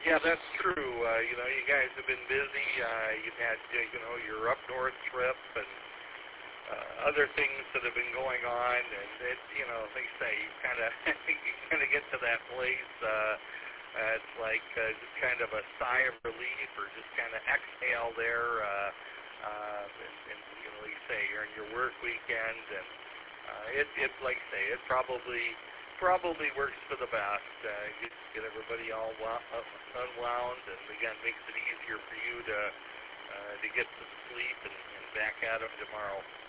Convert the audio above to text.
Yeah, that's true. You guys have been busy. You've had, your up north trip and other things that have been going on, and they say you kind of get to that place. It's like just kind of a sigh of relief, or just kind of exhale there. And like you say, you're in your work weekend, and it like I say, it probably works for the best. Get everybody all unwound, and again makes it easier for you to get some sleep and back at them tomorrow.